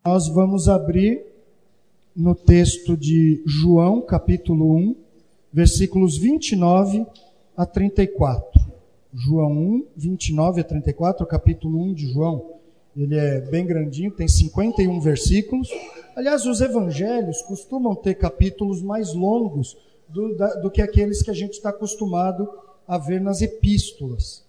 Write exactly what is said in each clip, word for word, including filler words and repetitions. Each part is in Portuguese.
Nós vamos abrir no texto de João, capítulo um, versículos vinte e nove a trinta e quatro. João um, vinte e nove a trinta e quatro, o capítulo um de João. Ele é bem grandinho, tem cinquenta e um versículos. Aliás, os evangelhos costumam ter capítulos mais longos do, da, do que aqueles que a gente está acostumado a ver nas epístolas.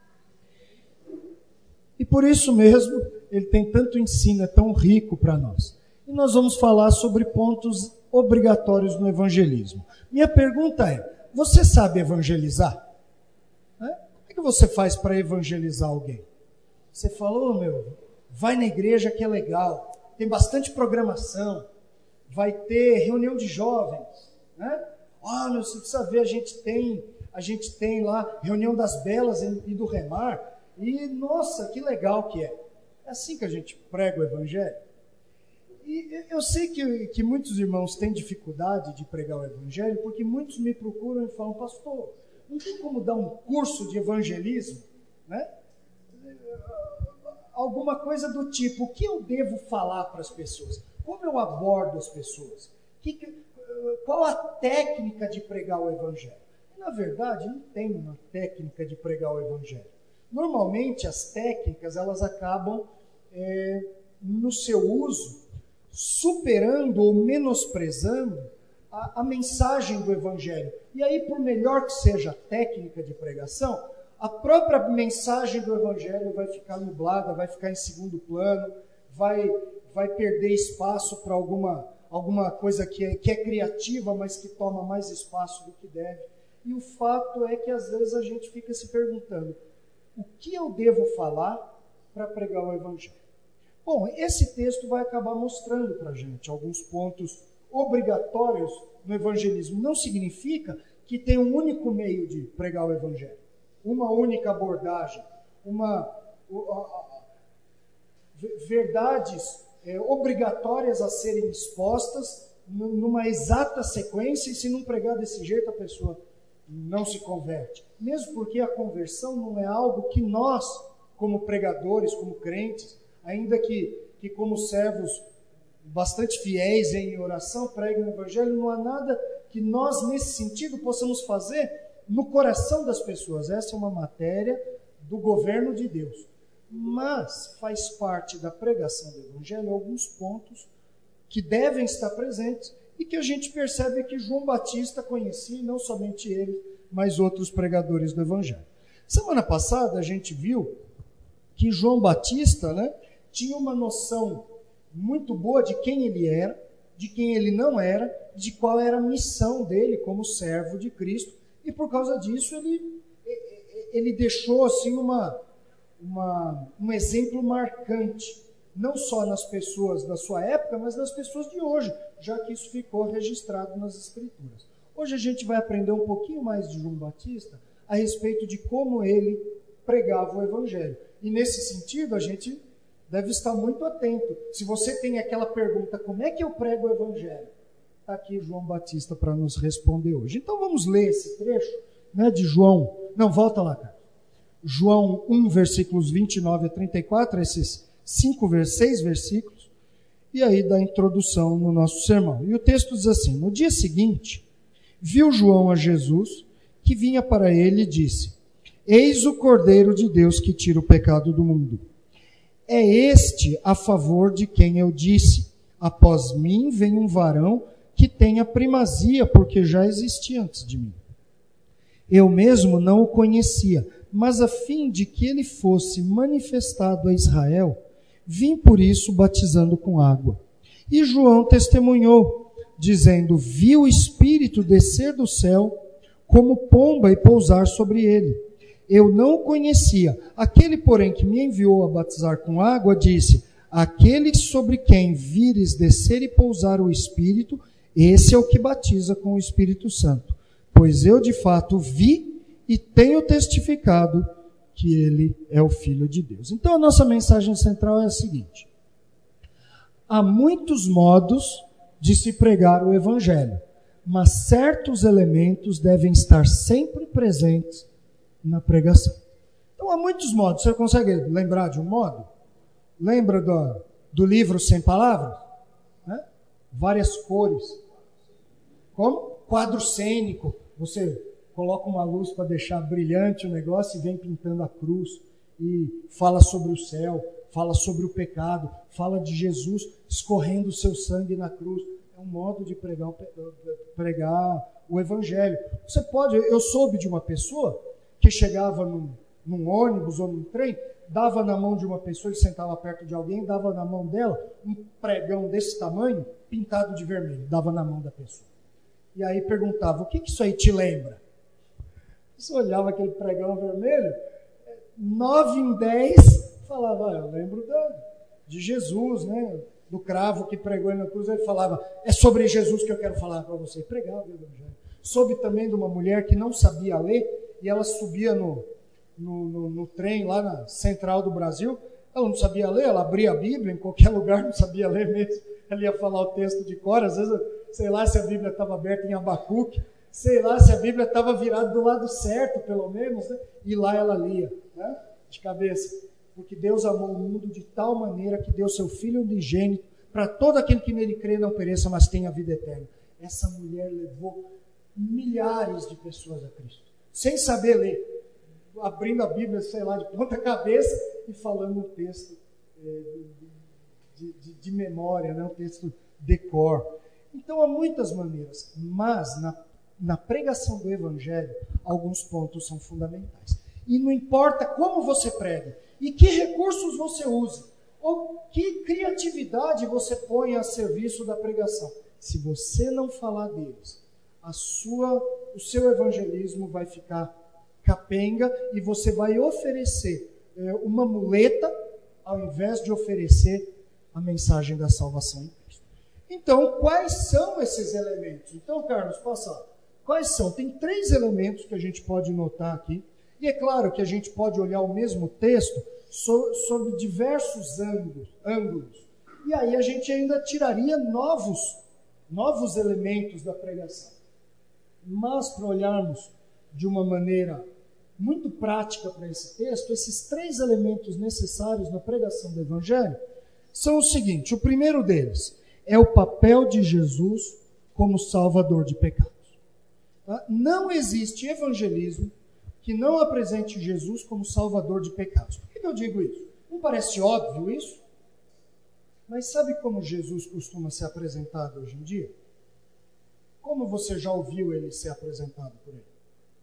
E por isso mesmo, ele tem tanto ensino, é tão rico para nós. E nós vamos falar sobre pontos obrigatórios no evangelismo. Minha pergunta é, você sabe evangelizar? É? O que você faz para evangelizar alguém? Você falou, oh, meu, vai na igreja que é legal, tem bastante programação, vai ter reunião de jovens, né? Ah, meu, você precisa ver, a gente tem, a gente tem lá reunião das belas e do remar, e nossa, que legal que é. É assim que a gente prega o evangelho. E eu sei que, que muitos irmãos têm dificuldade de pregar o evangelho, porque muitos me procuram e falam, pastor, não tem como dar um curso de evangelismo, né? Alguma coisa do tipo, o que eu devo falar para as pessoas? Como eu abordo as pessoas? Que, qual a técnica de pregar o evangelho? E, na verdade, não tem uma técnica de pregar o evangelho. Normalmente, as técnicas, elas acabam, é, no seu uso, superando ou menosprezando a, a mensagem do evangelho. E aí, por melhor que seja a técnica de pregação, a própria mensagem do evangelho vai ficar nublada, vai ficar em segundo plano, vai, vai perder espaço para alguma, alguma coisa que é, que é criativa, mas que toma mais espaço do que deve. E o fato é que às vezes a gente fica se perguntando, o que eu devo falar para pregar o evangelho? Bom, esse texto vai acabar mostrando para a gente alguns pontos obrigatórios no evangelismo. Não significa que tem um único meio de pregar o evangelho, uma única abordagem, uma, uh, uh, verdades é, obrigatórias a serem expostas numa exata sequência, e se não pregar desse jeito a pessoa não se converte. Mesmo porque a conversão não é algo que nós, como pregadores, como crentes, ainda que, que como servos bastante fiéis em oração, preguem o evangelho, não há nada que nós, nesse sentido, possamos fazer no coração das pessoas. Essa é uma matéria do governo de Deus. Mas faz parte da pregação do evangelho alguns pontos que devem estar presentes e que a gente percebe que João Batista conhecia, e não somente ele, mas outros pregadores do evangelho. Semana passada a gente viu que João Batista, né, tinha uma noção muito boa de quem ele era, de quem ele não era, de qual era a missão dele como servo de Cristo, e por causa disso ele, ele deixou assim uma, uma, um exemplo marcante, não só nas pessoas da sua época, mas nas pessoas de hoje, já que isso ficou registrado nas Escrituras. Hoje a gente vai aprender um pouquinho mais de João Batista a respeito de como ele pregava o evangelho. E nesse sentido a gente deve estar muito atento. Se você tem aquela pergunta, como é que eu prego o evangelho? Está aqui João Batista para nos responder hoje. Então vamos ler esse trecho, né, de João. Não, volta lá, cara. João um, versículos vinte e nove a trinta e quatro, esses cinco, seis versículos, e aí da introdução no nosso sermão. E o texto diz assim, no dia seguinte, viu João a Jesus, que vinha para ele e disse, eis o Cordeiro de Deus que tira o pecado do mundo. É este a favor de quem eu disse, após mim vem um varão que tem a primazia, porque já existia antes de mim. Eu mesmo não o conhecia, mas a fim de que ele fosse manifestado a Israel, vim por isso batizando com água. E João testemunhou, dizendo, vi o Espírito descer do céu como pomba e pousar sobre ele. Eu não o conhecia. Aquele, porém, que me enviou a batizar com água, disse, aquele sobre quem vires descer e pousar o Espírito, esse é o que batiza com o Espírito Santo. Pois eu, de fato, vi e tenho testificado que ele é o Filho de Deus. Então, a nossa mensagem central é a seguinte. Há muitos modos de se pregar o Evangelho, mas certos elementos devem estar sempre presentes na pregação. Então, há muitos modos. Você consegue lembrar de um modo? Lembra do, do livro Sem Palavras? Né? Várias cores. Como? Quadro cênico. Você coloca uma luz para deixar brilhante o negócio e vem pintando a cruz. E fala sobre o céu, fala sobre o pecado, fala de Jesus escorrendo o seu sangue na cruz. É um modo de pregar o, pregar o evangelho. Você pode, eu soube de uma pessoa que chegava num, num ônibus ou num trem, dava na mão de uma pessoa, ele sentava perto de alguém, dava na mão dela um pregão desse tamanho, pintado de vermelho, dava na mão da pessoa. E aí perguntava, o que, que isso aí te lembra? Você olhava aquele pregão vermelho, nove em dez falava, ah, eu lembro da, de Jesus, né? Do cravo que pregou na cruz. Ele falava, é sobre Jesus que eu quero falar para você. E pregava o evangelho. Soube também de uma mulher que não sabia ler e ela subia no, no, no, no trem lá na Central do Brasil. Ela não sabia ler, ela abria a Bíblia em qualquer lugar, não sabia ler mesmo. Ela ia falar o texto de cor, às vezes, sei lá se a Bíblia estava aberta em Abacuque, sei lá se a Bíblia estava virada do lado certo, pelo menos, né? E lá ela lia, né? De cabeça. Porque Deus amou o mundo de tal maneira que deu seu Filho unigênito para todo aquele que nele crê não pereça, mas tenha vida eterna. Essa mulher levou milhares de pessoas a Cristo, sem saber ler, abrindo a Bíblia, sei lá, de ponta cabeça e falando um texto é, de, de, de memória, né? Um texto de cor. Então, há muitas maneiras, mas na, na pregação do Evangelho, alguns pontos são fundamentais. E não importa como você pregue, e que recursos você use, ou que criatividade você põe a serviço da pregação. Se você não falar deles, a sua, o seu evangelismo vai ficar capenga e você vai oferecer é, uma muleta ao invés de oferecer a mensagem da salvação em Cristo. Então, quais são esses elementos? Então, Carlos, passa. Quais são? Tem três elementos que a gente pode notar aqui. E é claro que a gente pode olhar o mesmo texto sob diversos ângulos, ângulos. E aí a gente ainda tiraria novos, novos elementos da pregação. Mas para olharmos de uma maneira muito prática para esse texto, esses três elementos necessários na pregação do Evangelho são o seguinte: o primeiro deles é o papel de Jesus como salvador de pecados. Tá? Não existe evangelismo que não apresente Jesus como salvador de pecados. Por que eu digo isso? Não parece óbvio isso? Mas sabe como Jesus costuma ser apresentado hoje em dia? Como você já ouviu ele ser apresentado por ele?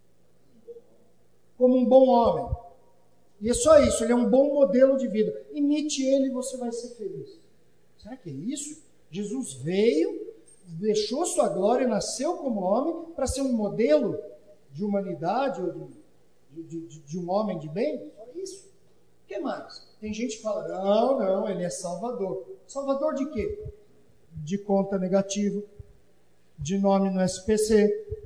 Como um bom homem. E é só isso, ele é um bom modelo de vida. Imite ele e você vai ser feliz. Será que é isso? Jesus veio, deixou sua glória, nasceu como homem para ser um modelo de humanidade ou de De, de, de um homem de bem? Só isso. O que mais? Tem gente que fala, não, não, ele é salvador. Salvador de quê? De conta negativa, de nome no S P C,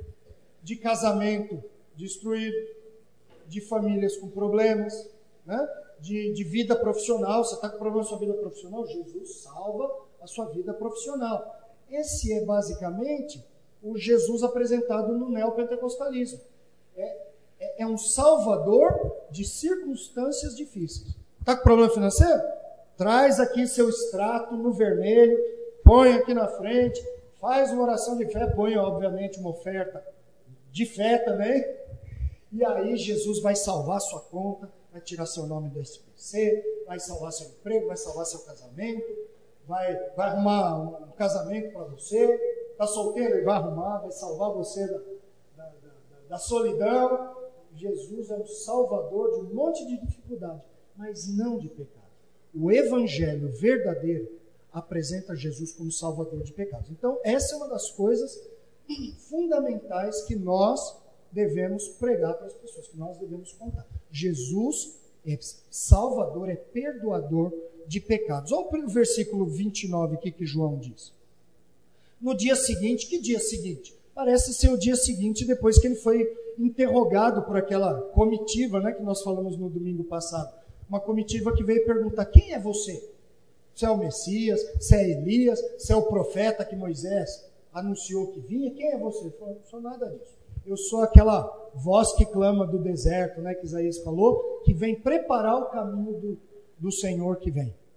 de casamento destruído, de famílias com problemas, né? de, de vida profissional. Você está com problema na sua vida profissional? Jesus salva a sua vida profissional. Esse é basicamente o Jesus apresentado no neopentecostalismo. É É um salvador de circunstâncias difíceis. Está com problema financeiro? Traz aqui seu extrato no vermelho, põe aqui na frente, faz uma oração de fé, põe obviamente uma oferta de fé também, e aí Jesus vai salvar sua conta, vai tirar seu nome do S P C, vai salvar seu emprego, vai salvar seu casamento, vai, vai arrumar um casamento para você, está solteiro, ele vai arrumar, vai salvar você da, da, da, da solidão. Jesus é o salvador de um monte de dificuldade, mas não de pecado. O evangelho verdadeiro apresenta Jesus como salvador de pecados. Então, essa é uma das coisas fundamentais que nós devemos pregar para as pessoas, que nós devemos contar. Jesus é salvador, é perdoador de pecados. Olha o versículo vinte e nove aqui que João diz. No dia seguinte, que dia seguinte? Parece ser o dia seguinte, depois que ele foi interrogado por aquela comitiva, né, que nós falamos no domingo passado. Uma comitiva que veio perguntar, quem é você? Você é o Messias? Você é Elias? Você é o profeta que Moisés anunciou que vinha? Quem é você? Ele falou, não sou nada disso. Eu sou aquela voz que clama do deserto, né, que Isaías falou, que vem preparar o caminho do, do Senhor que vem.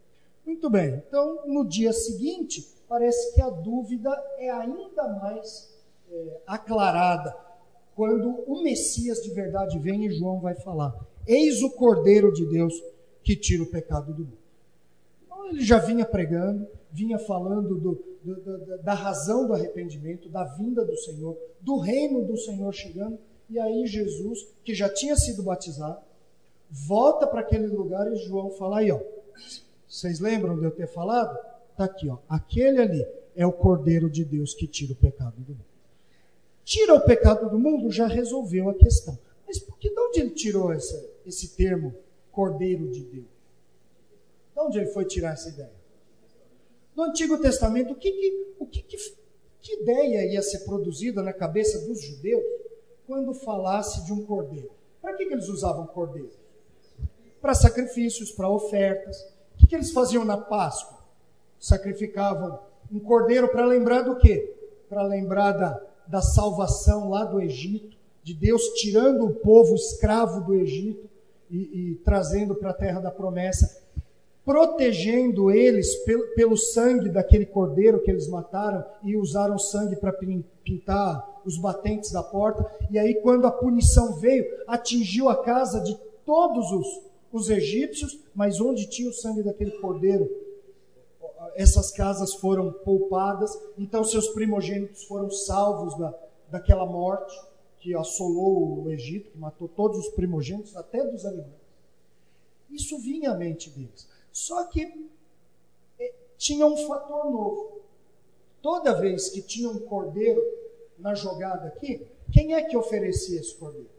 Muito bem, então no dia seguinte, parece que a dúvida é ainda mais é, aclarada, quando o Messias de verdade vem e João vai falar: eis o Cordeiro de Deus que tira o pecado do mundo. Então ele já vinha pregando, vinha falando do, do, do, da razão do arrependimento, da vinda do Senhor, do reino do Senhor chegando, e aí Jesus, que já tinha sido batizado, volta para aquele lugar e João fala: aí ó, vocês lembram de eu ter falado? Está aqui, ó, aquele ali é o Cordeiro de Deus que tira o pecado do mundo. Tira o pecado do mundo, já resolveu a questão. Mas por que, de onde ele tirou essa, esse termo Cordeiro de Deus? De onde ele foi tirar essa ideia? No Antigo Testamento, o que, que, o que, que, que ideia ia ser produzida na cabeça dos judeus quando falasse de um cordeiro? Para que, que eles usavam cordeiro? Para sacrifícios, para ofertas. O que, que eles faziam na Páscoa? Sacrificavam um cordeiro para lembrar do quê? Para lembrar da, da salvação lá do Egito, de Deus tirando o povo escravo do Egito e, e trazendo para a terra da promessa, protegendo eles pelo, pelo sangue daquele cordeiro que eles mataram e usaram sangue para pintar os batentes da porta. E aí, quando a punição veio, atingiu a casa de todos os, os egípcios, mas onde tinha o sangue daquele cordeiro, essas casas foram poupadas, então seus primogênitos foram salvos da, daquela morte que assolou o Egito, que matou todos os primogênitos, até dos animais. Isso vinha à mente deles. Só que é, tinha um fator novo. Toda vez que tinha um cordeiro na jogada aqui, quem é que oferecia esse cordeiro?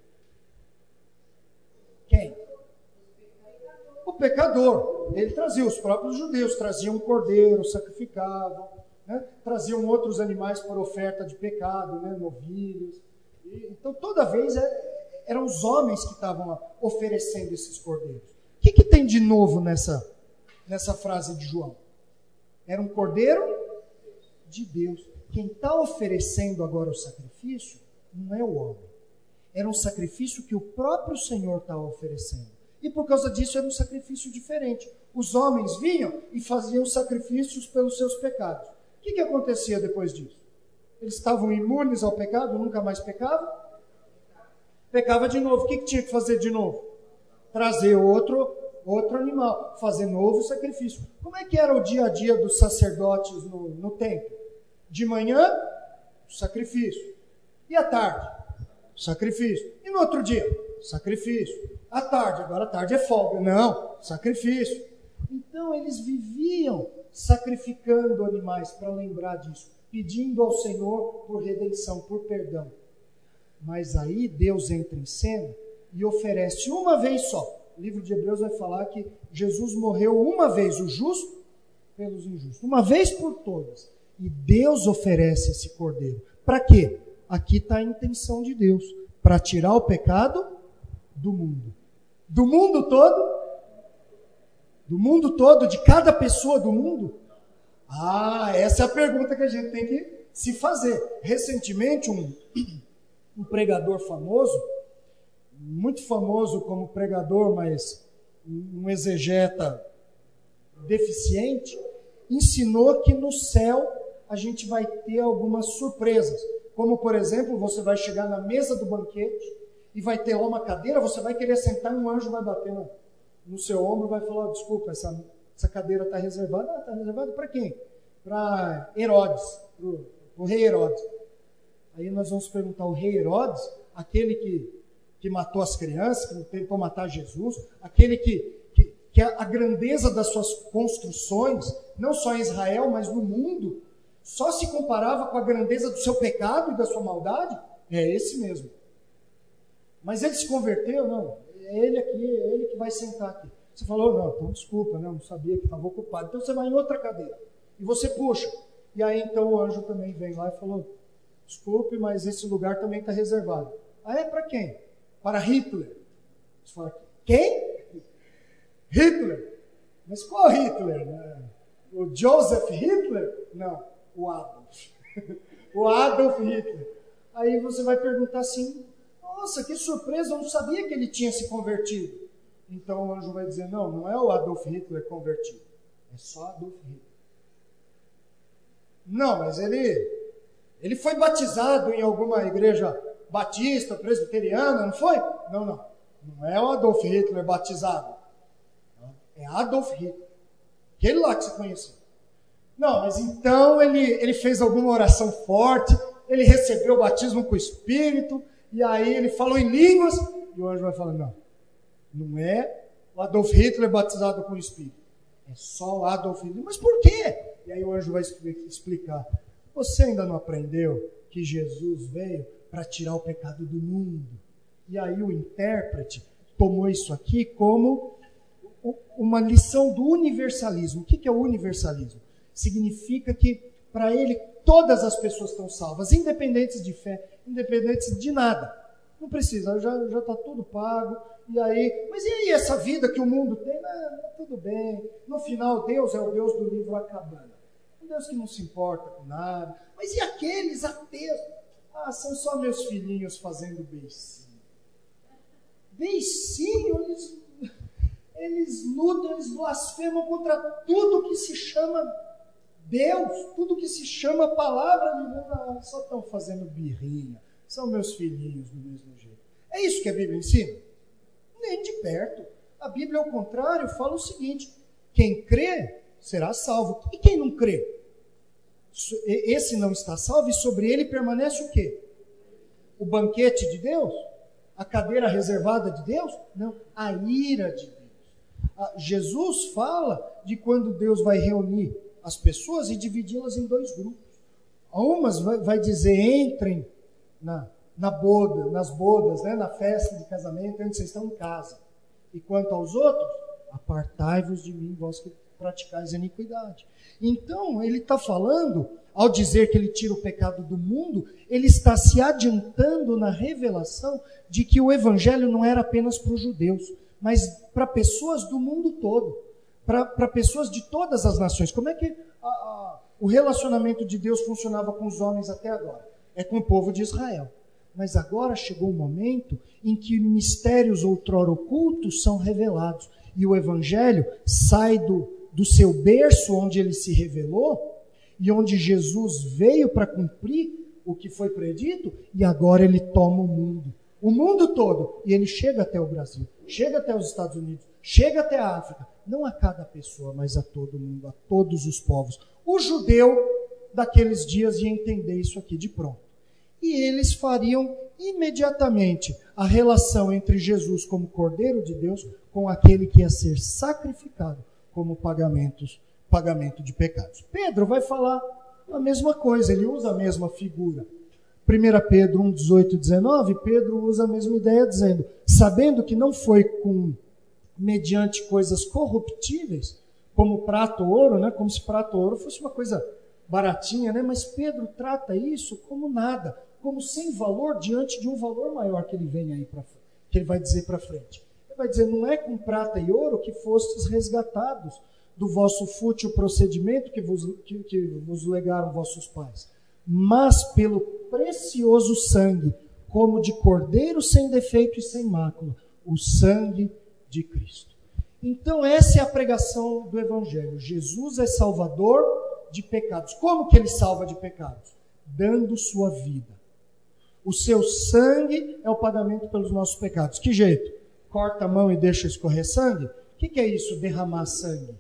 Quem? O pecador. Ele trazia, os próprios judeus traziam um cordeiro, sacrificavam, né? Traziam outros animais por oferta de pecado, né? Novilhos. E, então, toda vez é, eram os homens que estavam oferecendo esses cordeiros. O que, que tem de novo nessa, nessa frase de João? Era um cordeiro de Deus. Quem está oferecendo agora o sacrifício não é o homem. Era um sacrifício que o próprio Senhor estava oferecendo. E por causa disso era um sacrifício diferente. Os homens vinham e faziam sacrifícios pelos seus pecados. O que, que acontecia depois disso? Eles estavam imunes ao pecado, nunca mais pecavam? Pecava de novo. O que, que tinha que fazer de novo? Trazer outro, outro animal, fazer novo sacrifício. Como é que era o dia a dia dos sacerdotes no, no templo? De manhã, sacrifício. E à tarde? Sacrifício. E no outro dia? Sacrifício. À tarde, agora à tarde é folga. Não, sacrifício. Então eles viviam sacrificando animais para lembrar disso, pedindo ao Senhor por redenção, por perdão. Mas aí Deus entra em cena e oferece uma vez só. O livro de Hebreus vai falar que Jesus morreu uma vez, o justo pelos injustos, uma vez por todas. E Deus oferece esse cordeiro. Para quê? Aqui está a intenção de Deus, para tirar o pecado do mundo. Do mundo todo? Do mundo todo, de cada pessoa do mundo? Ah, essa é a pergunta que a gente tem que se fazer. Recentemente, um, um pregador famoso, muito famoso como pregador, mas um exegeta deficiente, ensinou que no céu a gente vai ter algumas surpresas. Como, por exemplo, você vai chegar na mesa do banquete e vai ter lá uma cadeira, você vai querer sentar e um anjo vai bater no, no seu ombro e vai falar: oh, desculpa, essa, essa cadeira está reservada. Ah, está reservada para quem? Para Herodes, para o rei Herodes. Aí nós vamos perguntar: o rei Herodes, aquele que, que matou as crianças, que tentou matar Jesus, aquele que, que, que a, a grandeza das suas construções, não só em Israel, mas no mundo, só se comparava com a grandeza do seu pecado e da sua maldade? É esse mesmo. Mas ele se converteu? Não. É ele aqui, é ele que vai sentar aqui. Você falou: não, então desculpa, né? Eu não sabia que estava ocupado. Então você vai em outra cadeira. E você puxa. E aí então o anjo também vem lá e falou: desculpe, mas esse lugar também está reservado. Ah, é para quem? Para Hitler. Você fala: quem? Hitler. Mas qual Hitler? O Joseph Hitler? Não, o Adolf. O Adolf Hitler. Aí você vai perguntar assim: nossa, que surpresa, eu não sabia que ele tinha se convertido. Então o anjo vai dizer: não, não é o Adolf Hitler convertido. É só Adolf Hitler. Não, mas ele, ele foi batizado em alguma igreja batista, presbiteriana, não foi? Não, não. Não é o Adolf Hitler batizado. É Adolf Hitler. Aquele lá que você conheceu. Não, mas então ele, ele fez alguma oração forte, ele recebeu o batismo com o Espírito, e aí ele falou em línguas, e o anjo vai falar, não, não é o Adolf Hitler batizado com o Espírito. É só o Adolf Hitler. Mas por quê? E aí o anjo vai explicar. Você ainda não aprendeu que Jesus veio para tirar o pecado do mundo? E aí o intérprete tomou isso aqui como uma lição do universalismo. O que é o universalismo? Significa que para ele todas as pessoas estão salvas, independentes de fé, independentes de nada. Não precisa, já já está tudo pago. E aí, mas e aí essa vida que o mundo tem? Não, não, tudo bem. No final, Deus é o Deus do livro A Cabana. Um Deus que não se importa com nada. Mas e aqueles ateus? Ah, são só meus filhinhos fazendo beicinho. Beicinho, eles, eles lutam, eles blasfemam contra tudo que se chama Deus, tudo que se chama palavra de Deus. Ah, só estão fazendo birrinha. São meus filhinhos do mesmo jeito. É isso que a Bíblia ensina? Nem de perto. A Bíblia, ao contrário, fala o seguinte: quem crê será salvo. E quem não crê? Esse não está salvo, e sobre ele permanece o quê? O banquete de Deus? A cadeira reservada de Deus? Não, a ira de Deus. Jesus fala de quando Deus vai reunir as pessoas e dividi-las em dois grupos. Umas vai, vai dizer, entrem na, na boda, nas bodas, né, na festa de casamento, onde vocês estão em casa. E quanto aos outros, apartai-vos de mim, vós que praticais a iniquidade. Então, ele está falando, ao dizer que ele tira o pecado do mundo, ele está se adiantando na revelação de que o evangelho não era apenas para os judeus, mas para pessoas do mundo todo, para pessoas de todas as nações. Como é que a, a, o relacionamento de Deus funcionava com os homens até agora? É com o povo de Israel. Mas agora chegou o momento em que mistérios outrora ocultos são revelados, e o evangelho sai do do seu berço, onde ele se revelou, e onde Jesus veio para cumprir o que foi predito, e agora ele toma o mundo, o mundo todo, e ele chega até o Brasil, chega até os Estados Unidos, chega até a África, não a cada pessoa, mas a todo mundo, a todos os povos. O judeu daqueles dias ia entender isso aqui de pronto. E eles fariam imediatamente a relação entre Jesus como Cordeiro de Deus com aquele que ia ser sacrificado como pagamentos, pagamento de pecados. Pedro vai falar a mesma coisa, ele usa a mesma figura. primeira Pedro um, dezoito e dezenove, Pedro usa a mesma ideia dizendo, sabendo que não foi com mediante coisas corruptíveis, como prata ou ouro, né? Como se prata ou ouro fosse uma coisa baratinha, né? Mas Pedro trata isso como nada, como sem valor diante de um valor maior que ele vem aí para frente, que ele vai dizer para frente. Vai dizer, não é com prata e ouro que fostes resgatados do vosso fútil procedimento que vos, que, que vos legaram vossos pais, mas pelo precioso sangue, como de cordeiro sem defeito e sem mácula, o sangue de Cristo. Então essa é a pregação do Evangelho. Jesus é salvador de pecados. Como que ele salva de pecados? Dando sua vida. O seu sangue é o pagamento pelos nossos pecados. Que jeito? Corta a mão e deixa escorrer sangue? O que, que é isso, derramar sangue?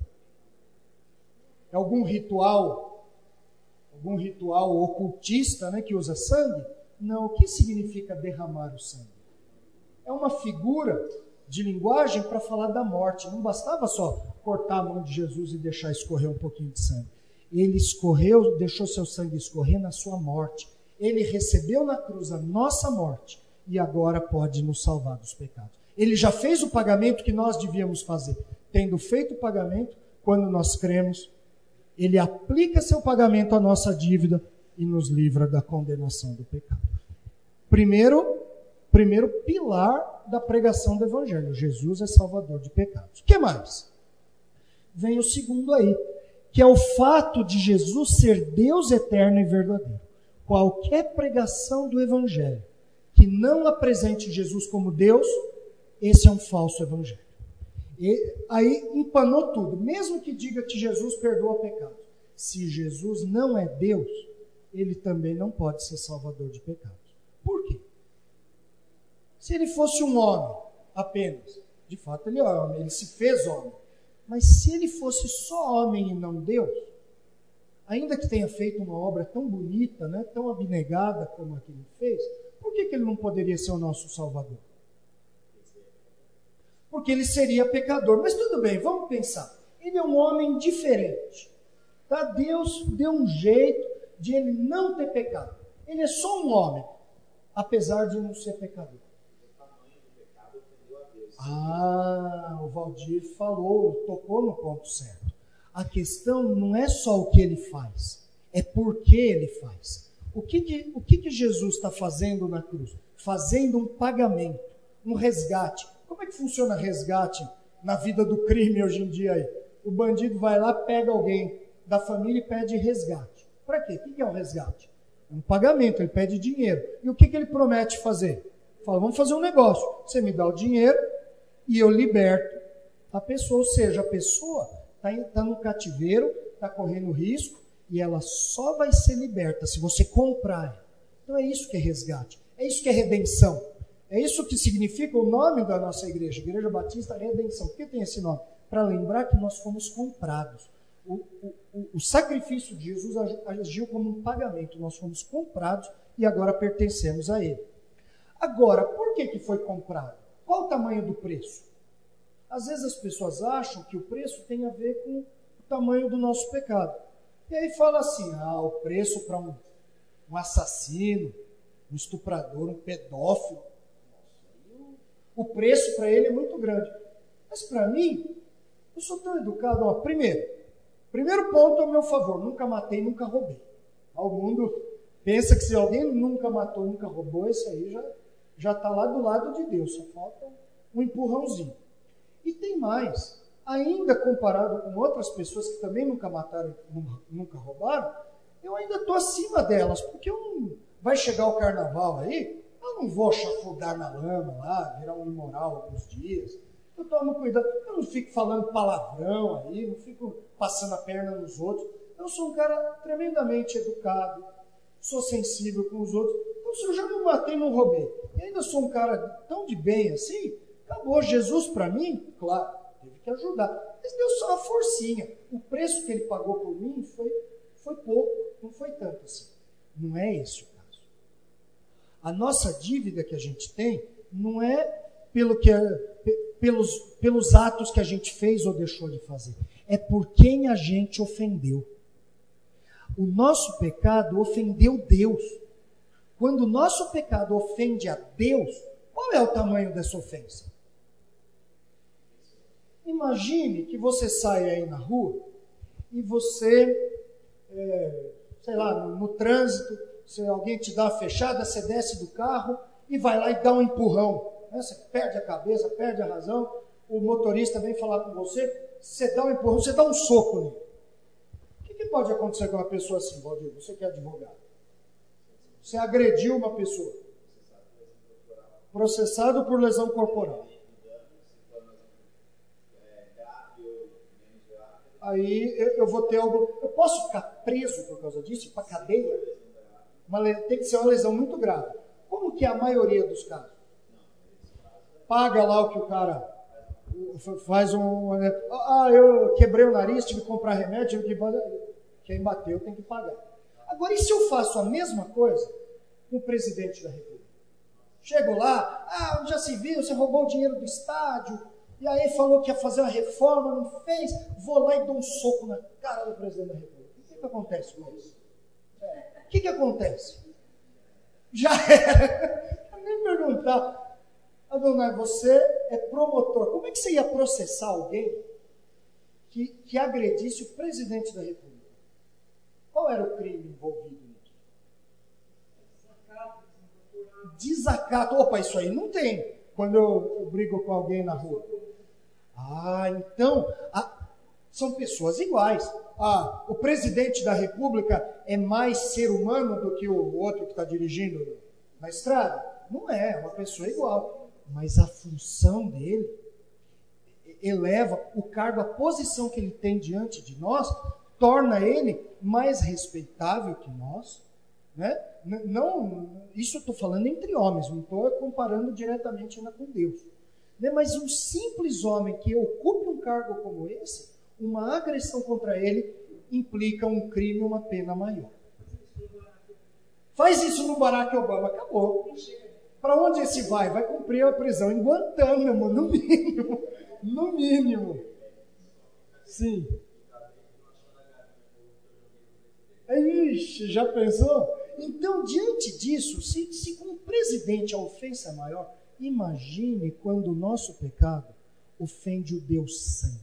É algum ritual, algum ritual ocultista, né, que usa sangue? Não, o que significa derramar o sangue? É uma figura de linguagem para falar da morte. Não bastava só cortar a mão de Jesus e deixar escorrer um pouquinho de sangue. Ele escorreu, deixou seu sangue escorrer na sua morte. Ele recebeu na cruz a nossa morte e agora pode nos salvar dos pecados. Ele já fez o pagamento que nós devíamos fazer. Tendo feito o pagamento, quando nós cremos, ele aplica seu pagamento à nossa dívida e nos livra da condenação do pecado. Primeiro, primeiro pilar da pregação do Evangelho. Jesus é salvador de pecados. O que mais? Vem o segundo aí, que é o fato de Jesus ser Deus eterno e verdadeiro. Qualquer pregação do Evangelho que não apresente Jesus como Deus, esse é um falso evangelho. E aí empanou tudo. Mesmo que diga que Jesus perdoa pecados, se Jesus não é Deus, ele também não pode ser salvador de pecados. Por quê? Se ele fosse um homem apenas, de fato ele é homem, ele se fez homem. Mas se ele fosse só homem e não Deus, ainda que tenha feito uma obra tão bonita, né, tão abnegada como a que ele fez, por que, que ele não poderia ser o nosso Salvador? Porque ele seria pecador. Mas tudo bem, vamos pensar. Ele é um homem diferente. Tá? Deus deu um jeito de ele não ter pecado. Ele é só um homem, apesar de não ser pecador. Ah, o Valdir falou, tocou no ponto certo. A questão não é só o que ele faz, é por que ele faz. O que, que, o que, que Jesus está fazendo na cruz? Fazendo um pagamento, um resgate. Como é que funciona resgate na vida do crime hoje em dia? Aí? O bandido vai lá, pega alguém da família e pede resgate. Para quê? O que é o resgate? É um pagamento, ele pede dinheiro. E o que, que ele promete fazer? Fala, vamos fazer um negócio. Você me dá o dinheiro e eu liberto a pessoa. Ou seja, a pessoa está tá no cativeiro, está correndo risco, e ela só vai ser liberta se você comprar. Então é isso que é resgate, é isso que é redenção. É isso que significa o nome da nossa igreja, Igreja Batista Redenção. Por que tem esse nome? Para lembrar que nós fomos comprados. O, o, o sacrifício de Jesus agiu como um pagamento. Nós fomos comprados e agora pertencemos a Ele. Agora, por que, que foi comprado? Qual o tamanho do preço? Às vezes as pessoas acham que o preço tem a ver com o tamanho do nosso pecado. E aí fala assim, ah, o preço para um, um assassino, um estuprador, um pedófilo, o preço para ele é muito grande. Mas para mim, eu sou tão educado. Ó, primeiro, primeiro ponto é o meu favor, nunca matei, nunca roubei. O mundo pensa que se alguém nunca matou, nunca roubou, esse aí já já está lá do lado de Deus, só falta um empurrãozinho. E tem mais, ainda comparado com outras pessoas que também nunca mataram, nunca roubaram, eu ainda estou acima delas, porque eu não, vai chegar o carnaval aí, eu não vou chafurdar na lama lá, virar um imoral alguns dias. Eu tomo cuidado, eu não fico falando palavrão aí, não fico passando a perna nos outros. Eu sou um cara tremendamente educado, sou sensível com os outros. Então, se eu já não matei, não roubei, e ainda sou um cara tão de bem assim, acabou. Jesus, para mim, claro, teve que ajudar, mas deu só uma forcinha. O preço que ele pagou por mim foi, foi pouco, não foi tanto assim. Não é esse o caso. A nossa dívida que a gente tem não é pelo que é, pelos, pelos atos que a gente fez ou deixou de fazer, é por quem a gente ofendeu. O nosso pecado ofendeu Deus. Quando o nosso pecado ofende a Deus, qual é o tamanho dessa ofensa? Imagine que você sai aí na rua e você, é, sei lá, no, no trânsito, se alguém te dá uma fechada, você desce do carro e vai lá e dá um empurrão. Né? Você perde a cabeça, perde a razão, o motorista vem falar com você, você dá um empurrão, você dá um soco nele. O que, que pode acontecer com uma pessoa assim, Valdir? Você que é advogado. Você agrediu uma pessoa. Processado por lesão corporal. Aí eu, eu vou ter algo. Eu posso ficar preso por causa disso, ir para cadeia? Uma, tem que ser uma lesão muito grave. Como que é a maioria dos casos? Paga lá o que o cara faz um. Ah, eu quebrei o nariz, tive que comprar remédio, tive que. Quem bateu tem que pagar. Agora, e se eu faço a mesma coisa com o presidente da República? Chego lá, ah, já se viu, você roubou o dinheiro do estádio, e aí falou que ia fazer uma reforma, não fez, vou lá e dou um soco na cara do presidente da República. O que, que acontece com isso? O que, que acontece? Já era. Eu nem perguntar. Adonai, você é promotor. Como é que você ia processar alguém que, que agredisse o presidente da República? Qual era o crime envolvido nisso? Desacato. Opa, isso aí não tem. Quando eu, eu brigo com alguém na rua. Ah, então, a, são pessoas iguais. Ah, o presidente da República é mais ser humano do que o outro que está dirigindo na estrada? Não é, é uma pessoa igual. Mas a função dele, eleva o cargo, a posição que ele tem diante de nós, torna ele mais respeitável que nós, né? Não, isso eu estou falando entre homens, não estou comparando diretamente ainda com Deus. Né? Mas um simples homem que ocupe um cargo como esse, uma agressão contra ele implica um crime, uma pena maior. Faz isso no Barack Obama, acabou. Para onde esse vai? Vai cumprir a prisão em Guantánamo, no mínimo. No mínimo. Sim. Ixi, já pensou? Então, diante disso, se, se com o presidente a ofensa é maior, imagine quando o nosso pecado ofende o Deus Santo.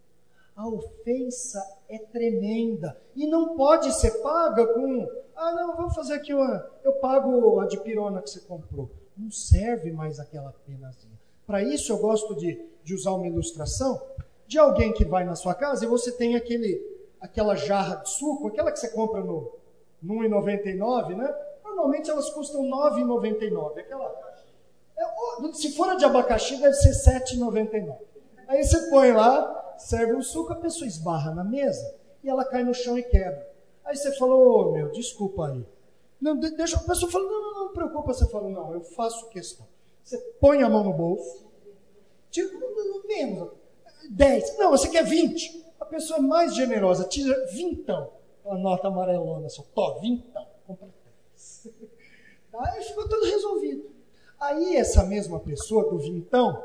A ofensa é tremenda e não pode ser paga com, ah não, vamos fazer aqui uma, eu pago a dipirona que você comprou. Não serve mais aquela penazinha. Para isso eu gosto de, de usar uma ilustração de alguém que vai na sua casa e você tem aquele, aquela jarra de suco, aquela que você compra no, no um real e noventa e nove centavos, né? Normalmente elas custam nove reais e noventa e nove centavos. Aquela, é, se for a de abacaxi deve ser sete reais e noventa e nove centavos. Aí você põe lá, serve um suco, a pessoa esbarra na mesa e ela cai no chão e quebra. Aí você falou, oh, meu, desculpa aí. Não, deixa, a pessoa fala, não, não, não preocupa. Você fala, não, eu faço questão. Você põe a mão no bolso, tira menos, dez, não, você quer vinte. A pessoa é mais generosa, tira vintão. A nota amarelona, só, tó, vintão, compra dez. Aí ficou tudo resolvido. Aí essa mesma pessoa do vintão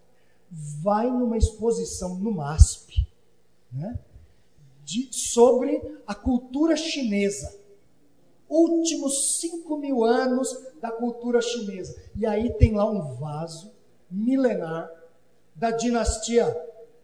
vai numa exposição no M A S P, né, de, sobre a cultura chinesa. Últimos cinco mil anos da cultura chinesa. E aí tem lá um vaso milenar da dinastia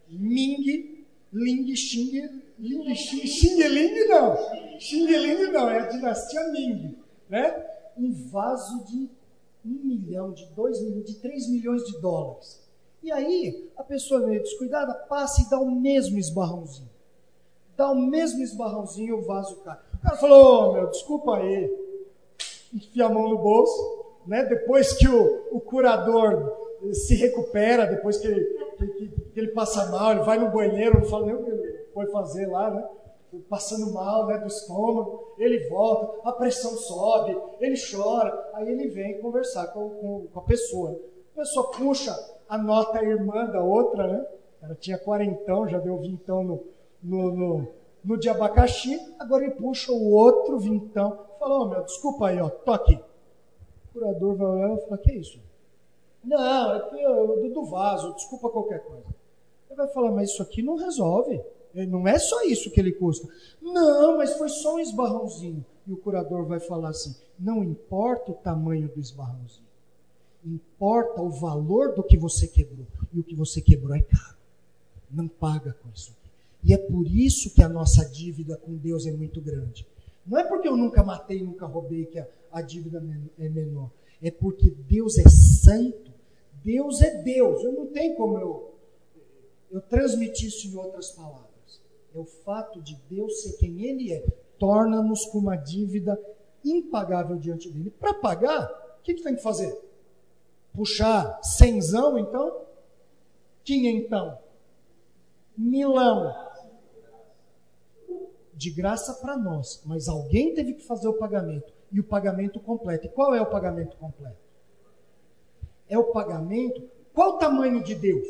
Ming, Ling, Xing, Ling, Xing, Xing Ling não, Xing Ling não, é a dinastia Ming, né? Um vaso de um milhão, de dois milhões, de três milhões de dólares. E aí, a pessoa meio descuidada, passa e dá o mesmo esbarrãozinho. Dá o mesmo esbarrãozinho e o vaso cai. O cara falou, oh, meu, desculpa aí. Enfia a mão no bolso, né? Depois que o, o curador se recupera, depois que ele, que, que ele passa mal, ele vai no banheiro, não fala nem o que ele foi fazer lá, né? Passando mal, né, do estômago, ele volta, a pressão sobe, ele chora, aí ele vem conversar com, com, com a pessoa. A pessoa puxa a nota irmã da outra, né? Ela tinha quarentão, já deu vintão no, no, no, no de abacaxi, agora ele puxa o outro vintão. Falou, oh, meu, desculpa aí, ó, tô aqui. O curador vai olhar e fala, que isso? Não, é que eu, do vaso, desculpa qualquer coisa. Ele vai falar, mas isso aqui não resolve. Não é só isso que ele custa. Não, mas foi só um esbarrãozinho. E o curador vai falar assim, não importa o tamanho do esbarrãozinho. Importa o valor do que você quebrou. E o que você quebrou é caro. Não paga com isso aqui. E é por isso que a nossa dívida com Deus é muito grande. Não é porque eu nunca matei, nunca roubei que a, a dívida é menor. É porque Deus é santo. Deus é Deus. Eu não tenho como eu, eu transmitir isso em outras palavras. É o fato de Deus ser quem Ele é. Torna-nos com uma dívida impagável diante dEle. Para pagar, o que, que tem que fazer? Puxar cenzão, então? Quinhentão. Milão. De graça para nós. Mas alguém teve que fazer o pagamento. E o pagamento completo. E qual é o pagamento completo? É o pagamento... Qual o tamanho de Deus?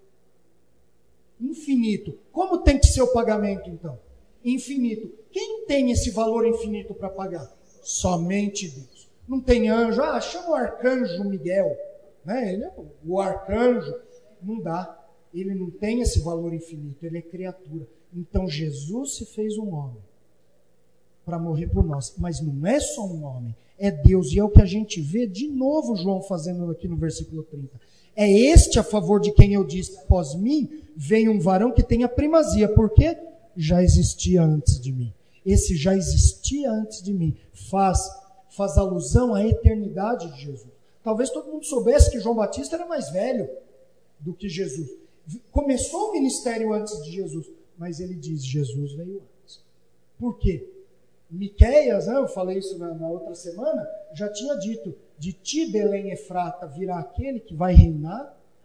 Infinito. Como tem que ser o pagamento, então? Infinito. Quem tem esse valor infinito para pagar? Somente Deus. Não tem anjo. Ah, chama o arcanjo Miguel. Né? Ele é o arcanjo. Não dá. Ele não tem esse valor infinito. Ele é criatura. Então Jesus se fez um homem para morrer por nós. Mas não é só um homem. É Deus. E é o que a gente vê de novo João fazendo aqui no versículo trinta. É este a favor de quem eu disse, após mim, vem um varão que tem a primazia. Por quê? Já existia antes de mim. Esse já existia antes de mim. Faz, faz alusão à eternidade de Jesus. Talvez todo mundo soubesse que João Batista era mais velho do que Jesus. Começou o ministério antes de Jesus. Mas ele diz, Jesus veio antes. Por quê? Miqueias, né, eu falei isso na, na outra semana, já tinha dito, de ti, Belém Efrata, virá aquele que vai reinar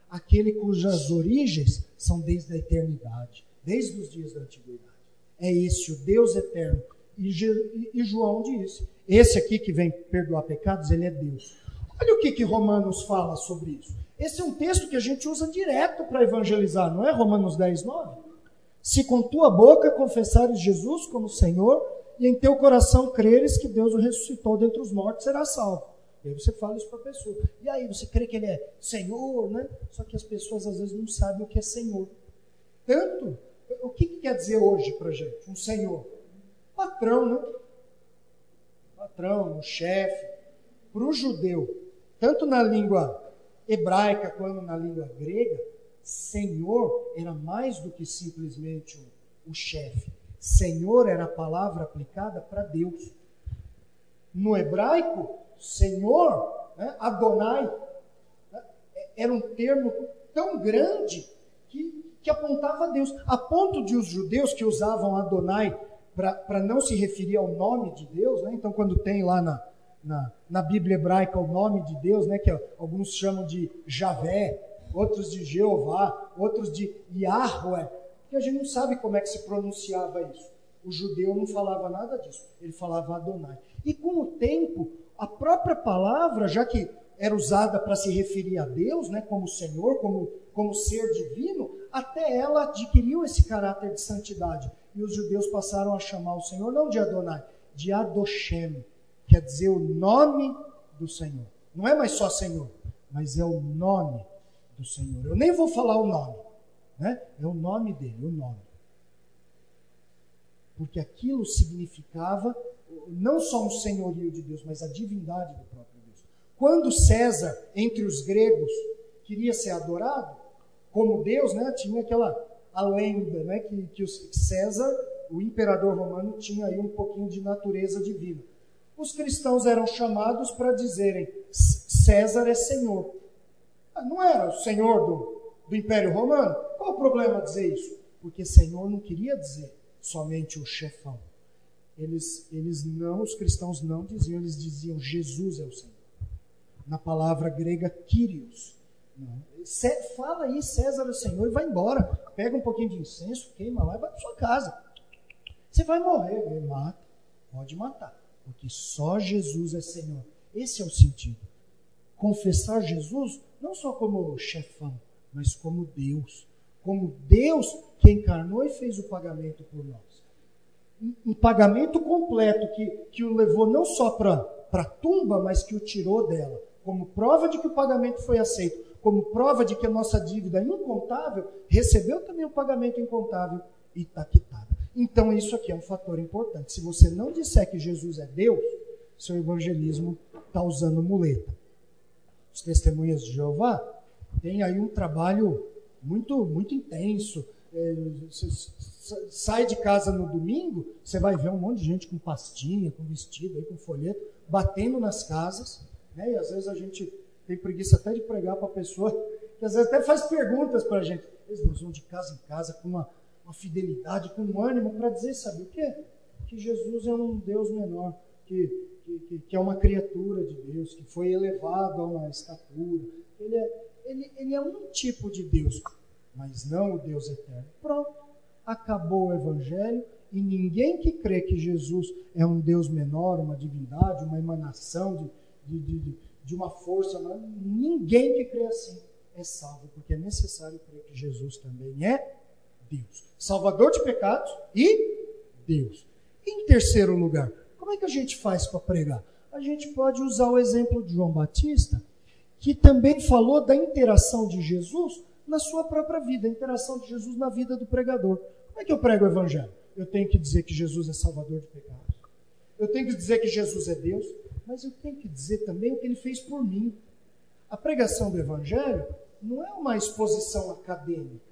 aquele cujas origens são desde a eternidade, desde os dias da antiguidade. É esse, o Deus eterno. E, Je, e João disse, esse aqui que vem perdoar pecados, ele é Deus. Olha o que, que Romanos fala sobre isso. Esse é um texto que a gente usa direto para evangelizar, não é? Romanos dez, nove. Se com tua boca confessares Jesus como Senhor, e em teu coração creres que Deus o ressuscitou dentre os mortos, serás salvo. E aí você fala isso para a pessoa. E aí você crê que ele é Senhor, né? Só que as pessoas às vezes não sabem o que é Senhor. Tanto, o que, que quer dizer hoje para a gente? Um Senhor. Patrão, né? Patrão, um chefe. Para o judeu, tanto na língua hebraica quanto na língua grega, Senhor era mais do que simplesmente o, o chefe. Senhor era a palavra aplicada para Deus. No hebraico, Senhor, né, Adonai, né, era um termo tão grande que, que apontava a Deus. A ponto de os judeus que usavam Adonai para não se referir ao nome de Deus, né, então quando tem lá na, na, na Bíblia hebraica o nome de Deus, né, que alguns chamam de Javé, outros de Jeová, outros de Yahweh, porque a gente não sabe como é que se pronunciava isso. O judeu não falava nada disso, ele falava Adonai. E com o tempo, a própria palavra, já que era usada para se referir a Deus, né, como Senhor, como, como ser divino, até ela adquiriu esse caráter de santidade. E os judeus passaram a chamar o Senhor não de Adonai, de Adoshem, quer dizer o nome do Senhor. Não é mais só Senhor, mas é o nome do Senhor. Eu nem vou falar o nome, né? É o nome dele, o nome. Porque aquilo significava não só um senhorio de Deus, mas a divindade do próprio Deus. Quando César, entre os gregos, queria ser adorado como Deus, né? Tinha aquela a lenda, né? que, que o César, o imperador romano, tinha aí um pouquinho de natureza divina. Os cristãos eram chamados para dizerem César é Senhor. Não era o Senhor do, do Império Romano? Qual o problema dizer isso? Porque Senhor não queria dizer somente o chefão. Eles, eles não, os cristãos não diziam, eles diziam Jesus é o Senhor. Na palavra grega, Kyrios. Não. Fala aí, César é o Senhor, e vai embora. Pega um pouquinho de incenso, queima lá e vai para sua casa. Você vai morrer, ele mata, pode matar. Porque só Jesus é Senhor. Esse é o sentido. Confessar Jesus não só como chefão, mas como Deus. Como Deus que encarnou e fez o pagamento por nós. Um pagamento completo que, que o levou não só para a tumba, mas que o tirou dela. Como prova de que o pagamento foi aceito. Como prova de que a nossa dívida incontável recebeu também o pagamento incontável e está quitada. Então isso aqui é um fator importante. Se você não disser que Jesus é Deus, seu evangelismo está usando muleta. Os testemunhas de Jeová têm aí um trabalho muito, muito intenso. É, você sai de casa no domingo, você vai ver um monte de gente com pastinha, com vestido, aí, com folheto, batendo nas casas, né? E às vezes a gente tem preguiça até de pregar para a pessoa, que às vezes até faz perguntas para a gente. Eles vão de casa em casa com uma, uma fidelidade, com um ânimo para dizer, sabe o quê? Que Jesus é um Deus menor, que, que, que é uma criatura de Deus, que foi elevado a uma estatura. Ele é, ele, ele é um tipo de Deus, mas não o Deus eterno. Pronto, acabou o evangelho e ninguém que crê que Jesus é um Deus menor, uma divindade, uma emanação de, de, de, de uma força, ninguém que crê assim é salvo, porque é necessário crer que Jesus também é Deus. Salvador de pecados e Deus. Em terceiro lugar, como é que a gente faz para pregar? A gente pode usar o exemplo de João Batista, que também falou da interação de Jesus na sua própria vida, a interação de Jesus na vida do pregador. Como é que eu prego o evangelho? Eu tenho que dizer que Jesus é salvador de pecados. Eu tenho que dizer que Jesus é Deus, mas eu tenho que dizer também o que ele fez por mim. A pregação do evangelho não é uma exposição acadêmica,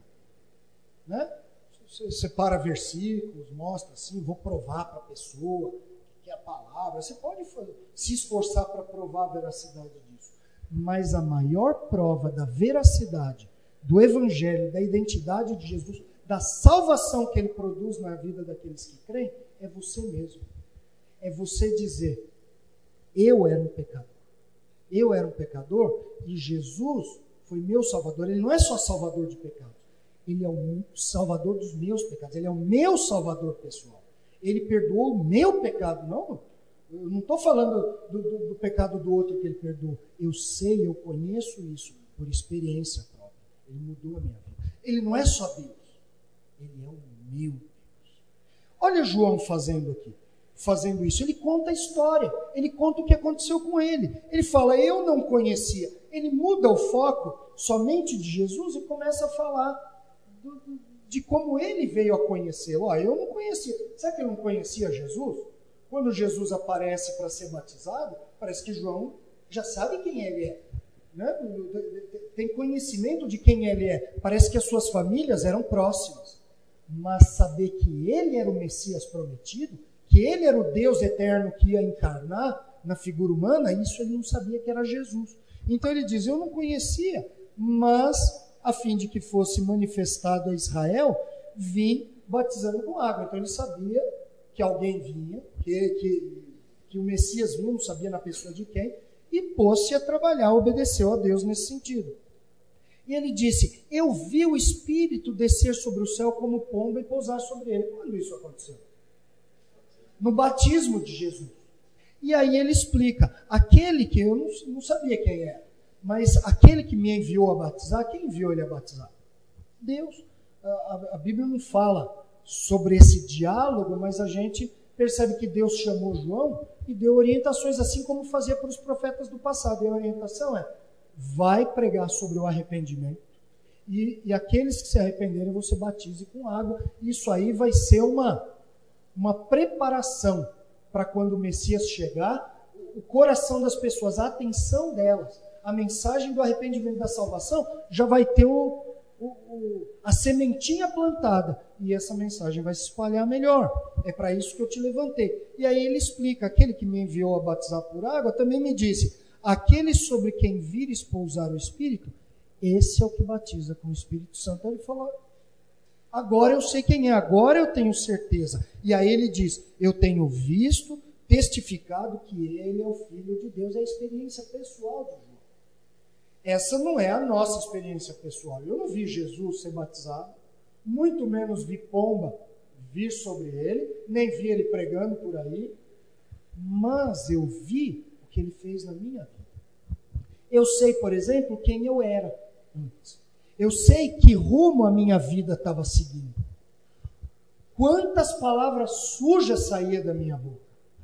né? Você separa versículos, mostra assim, vou provar para a pessoa que é a palavra. Você pode se esforçar para provar a veracidade disso. Mas a maior prova da veracidade do evangelho, da identidade de Jesus, da salvação que ele produz na vida daqueles que creem, é você mesmo. É você dizer, eu era um pecador. Eu era um pecador e Jesus foi meu Salvador. Ele não é só Salvador de pecados. Ele é o Salvador dos meus pecados. Ele é o meu Salvador pessoal. Ele perdoou o meu pecado. Não, eu não estou falando do, do, do pecado do outro que ele perdoou. Eu sei, eu conheço isso por experiência própria. Ele mudou a minha vida. Ele não é só Deus. Ele é o meu Deus. Olha João fazendo aqui. Fazendo isso. Ele conta a história. Ele conta o que aconteceu com ele. Ele fala, eu não conhecia. Ele muda o foco somente de Jesus e começa a falar de como ele veio a conhecê-lo. Ah, eu não conhecia. Será que ele não conhecia Jesus? Quando Jesus aparece para ser batizado, parece que João já sabe quem ele é. Né? Tem conhecimento de quem ele é. Parece que as suas famílias eram próximas. Mas saber que ele era o Messias prometido, que ele era o Deus eterno que ia encarnar na figura humana, isso ele não sabia que era Jesus. Então ele diz, eu não conhecia, mas a fim de que fosse manifestado a Israel, vim batizando com água. Então ele sabia que alguém vinha, que, que, que o Messias vinha, não sabia na pessoa de quem, e pôs-se a trabalhar, obedeceu a Deus nesse sentido. E ele disse, eu vi o Espírito descer sobre o céu como pomba e pousar sobre ele. Quando isso aconteceu? No batismo de Jesus. E aí ele explica, aquele que eu não, não sabia quem era, mas aquele que me enviou a batizar, quem enviou ele a batizar? Deus. A, a, a Bíblia não fala sobre esse diálogo, mas a gente percebe que Deus chamou João e deu orientações, assim como fazia para os profetas do passado. E a orientação é, vai pregar sobre o arrependimento, e, e aqueles que se arrependerem você batize com água. Isso aí vai ser uma, uma preparação para quando o Messias chegar, o coração das pessoas, a atenção delas, a mensagem do arrependimento da salvação, já vai ter o, o, o, a sementinha plantada, e essa mensagem vai se espalhar melhor. É para isso que eu te levantei. E aí ele explica, aquele que me enviou a batizar por água também me disse, aquele sobre quem vires pousar o Espírito, esse é o que batiza com o Espírito Santo. Ele falou, agora eu sei quem é, agora eu tenho certeza. E aí ele diz, eu tenho visto, testificado que ele é o Filho de Deus. É a experiência pessoal de João. Essa não é a nossa experiência pessoal. Eu não vi Jesus ser batizado, muito menos vi pomba vir sobre ele, nem vi ele pregando por aí, mas eu vi o que ele fez na minha vida. Eu sei, por exemplo, quem eu era antes. Eu sei que rumo a minha vida estava seguindo. Quantas palavras sujas saíam da minha boca.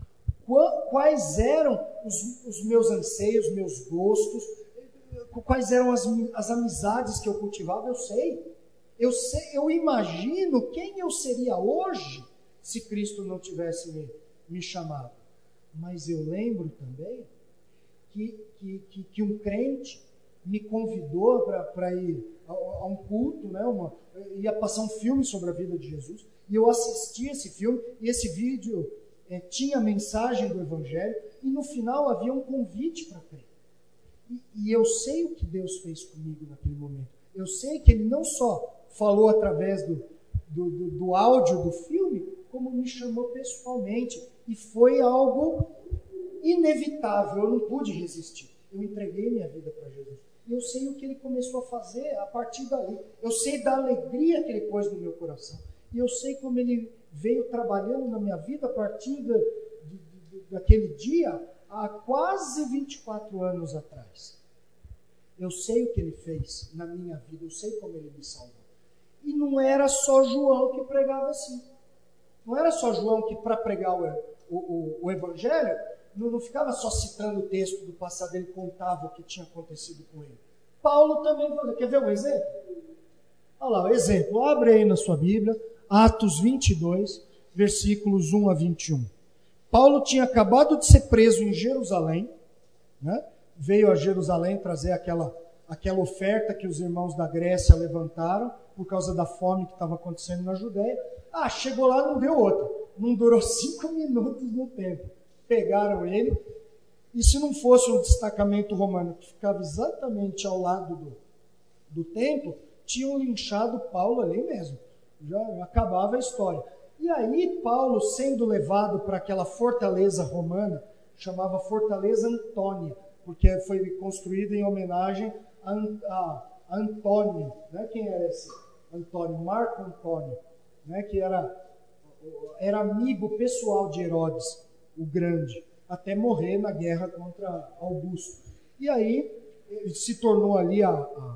Quais eram os, os meus anseios, meus gostos, quais eram as, as amizades que eu cultivava, eu sei. Eu sei, eu imagino quem eu seria hoje se Cristo não tivesse me, me chamado. Mas eu lembro também que, que, que, que um crente me convidou para ir a, a um culto, né, uma, ia passar um filme sobre a vida de Jesus, e eu assisti esse filme, e esse vídeo é, tinha a mensagem do Evangelho, e no final havia um convite para crer. E, e eu sei o que Deus fez comigo naquele momento. Eu sei que Ele não só falou através do, do, do, do áudio do filme, como me chamou pessoalmente. E foi algo inevitável, eu não pude resistir. Eu entreguei minha vida para Jesus. E eu sei o que Ele começou a fazer a partir dali. Eu sei da alegria que Ele pôs no meu coração. E eu sei como Ele veio trabalhando na minha vida a partir da, de, de, daquele dia, há quase vinte e quatro anos atrás. Eu sei o que Ele fez na minha vida, eu sei como Ele me salvou. E não era só João que pregava assim. Não era só João que, para pregar o, o, o, o Evangelho, não, não ficava só citando o texto do passado, ele contava o que tinha acontecido com ele. Paulo também falou. Quer ver um exemplo? Olha lá, o exemplo. Abre aí na sua Bíblia, Atos vinte e dois, versículos um a vinte e um. Paulo tinha acabado de ser preso em Jerusalém, né? Veio a Jerusalém trazer aquela, aquela oferta que os irmãos da Grécia levantaram por causa da fome que estava acontecendo na Judéia. Ah, chegou lá, não deu outra. Não durou cinco minutos no templo. Pegaram ele, e se não fosse um destacamento romano que ficava exatamente ao lado do, do templo, tinham linchado Paulo ali mesmo. Já acabava a história. E aí Paulo, sendo levado para aquela fortaleza romana, chamava Fortaleza Antônia, porque foi construída em homenagem a, a, a Antônio, né? Quem era esse Antônio? Marco Antônio, né? Que era, era amigo pessoal de Herodes, o Grande, até morrer na guerra contra Augusto. E aí se tornou ali a, a,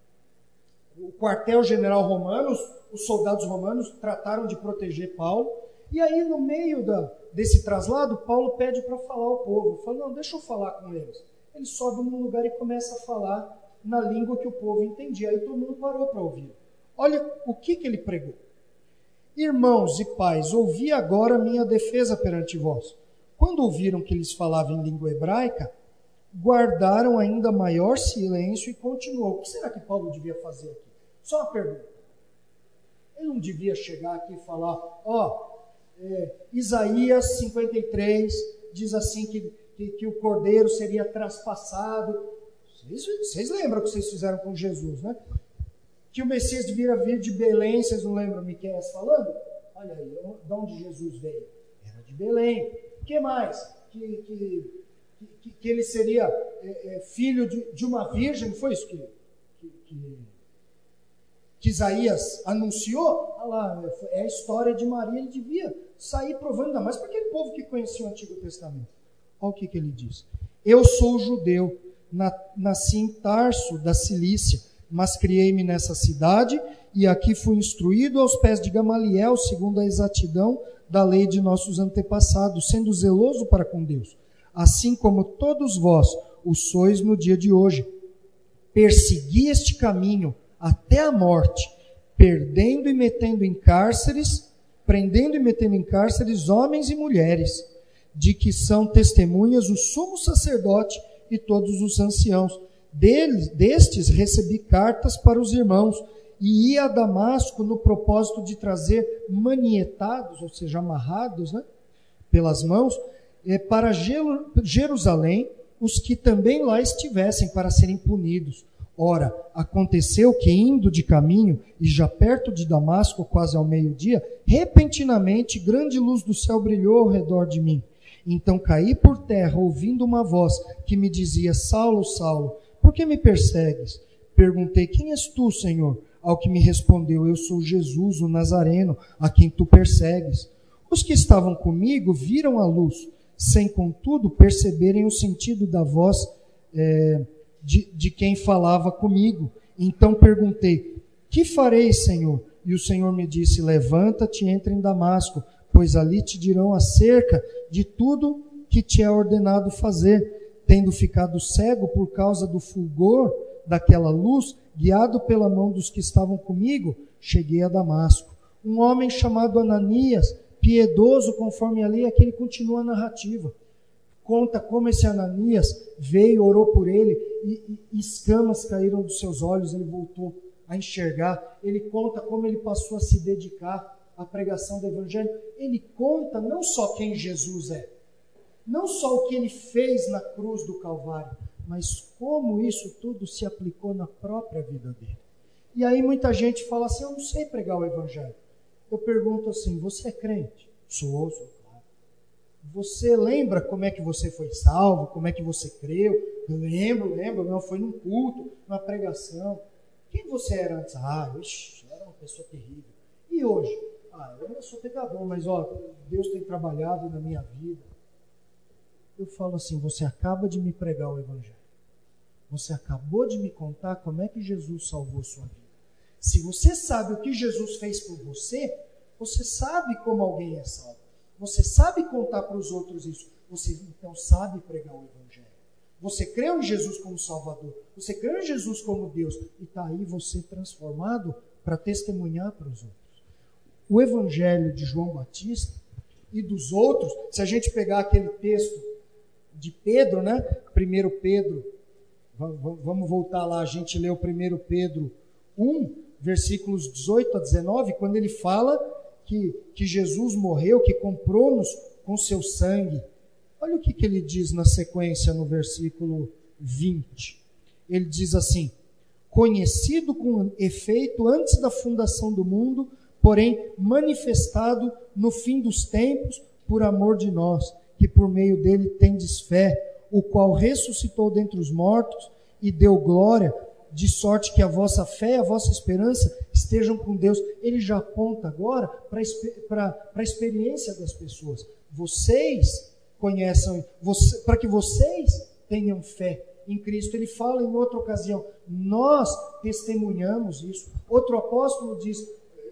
o quartel-general romano, os, os soldados romanos trataram de proteger Paulo, e aí no meio da, desse traslado, Paulo pede para falar ao povo, fala, não, deixa eu falar com eles. Ele sobe num lugar e começa a falar na língua que o povo entendia, aí todo mundo parou para ouvir. Olha o que, que ele pregou. Irmãos e pais, ouvi agora minha defesa perante vós. Quando ouviram que eles falavam em língua hebraica, guardaram ainda maior silêncio e continuou. O que será que Paulo devia fazer aqui? Só uma pergunta. Ele não devia chegar aqui e falar, ó, oh, é, Isaías cinquenta e três diz assim que, que, que o cordeiro seria traspassado. Vocês, vocês lembram o que vocês fizeram com Jesus, né? Que o Messias devia vir de Belém, vocês não lembram Miqueias falando? Olha aí, de onde Jesus veio? Era de Belém. O que mais? Que, que, que, que ele seria é, é, filho de, de uma virgem, não foi isso que, que, que, que Isaías anunciou? Olha lá, é a história de Maria, ele devia sair provando, ainda mais para aquele povo que conhecia o Antigo Testamento. Olha o que, que ele diz. Eu sou judeu, na, nasci em Tarso, da Cilícia, mas criei-me nessa cidade e aqui fui instruído aos pés de Gamaliel, segundo a exatidão da lei de nossos antepassados, sendo zeloso para com Deus, assim como todos vós o sois no dia de hoje. Persegui este caminho até a morte, perdendo e metendo em cárceres, prendendo e metendo em cárceres homens e mulheres, de que são testemunhas o sumo sacerdote e todos os anciãos. Deles, destes recebi cartas para os irmãos, e ia a Damasco no propósito de trazer manietados, ou seja, amarrados, né, pelas mãos, eh, para Jerusalém, os que também lá estivessem para serem punidos. Ora, aconteceu que, indo de caminho, e já perto de Damasco, quase ao meio-dia, repentinamente grande luz do céu brilhou ao redor de mim. Então caí por terra, ouvindo uma voz que me dizia, Saulo, Saulo, por que me persegues? Perguntei, quem és tu, Senhor? Ao que me respondeu, eu sou Jesus, o Nazareno, a quem tu persegues. Os que estavam comigo viram a luz, sem contudo perceberem o sentido da voz é, de, de quem falava comigo. Então perguntei, que farei, Senhor? E o Senhor me disse, levanta-te e entra em Damasco, pois ali te dirão acerca de tudo que te é ordenado fazer. Tendo ficado cego por causa do fulgor daquela luz, guiado pela mão dos que estavam comigo, cheguei a Damasco. Um homem chamado Ananias, piedoso conforme a lei, aqui ele continua a narrativa. Conta como esse Ananias veio, orou por ele, e, e escamas caíram dos seus olhos, ele voltou a enxergar. Ele conta como ele passou a se dedicar à pregação do Evangelho. Ele conta não só quem Jesus é, não só o que ele fez na cruz do Calvário, mas como isso tudo se aplicou na própria vida dele. E aí muita gente fala assim, eu não sei pregar o Evangelho. Eu pergunto assim, você é crente? Sou, sou, claro. Você lembra como é que você foi salvo? Como é que você creu? Eu lembro, lembro, não, foi num culto, numa pregação. Quem você era antes? Ah, ixi, eu era uma pessoa terrível. E hoje? Ah, eu ainda sou pecador, mas ó, Deus tem trabalhado na minha vida. Eu falo assim, você acaba de me pregar o Evangelho. Você acabou de me contar como é que Jesus salvou sua vida. Se você sabe o que Jesus fez por você, você sabe como alguém é salvo. Você sabe contar para os outros isso. Você então sabe pregar o Evangelho. Você creu em Jesus como Salvador. Você creu em Jesus como Deus. E está aí você transformado para testemunhar para os outros. O Evangelho de João Batista e dos outros, se a gente pegar aquele texto de Pedro, né? primeiro Pedro, vamos voltar lá, a gente lê o primeiro Pedro um, versículos dezoito a dezenove, quando ele fala que, que Jesus morreu, que comprou-nos com seu sangue. Olha o que, que ele diz na sequência no versículo vinte. Ele diz assim, conhecido com efeito antes da fundação do mundo, porém manifestado no fim dos tempos por amor de nós, que por meio dele tendes fé, o qual ressuscitou dentre os mortos e deu glória de sorte que a vossa fé e a vossa esperança estejam com Deus. Ele já aponta agora para a experiência das pessoas. Vocês conheçam, você, para que vocês tenham fé em Cristo. Ele fala em outra ocasião, nós testemunhamos isso. Outro apóstolo diz,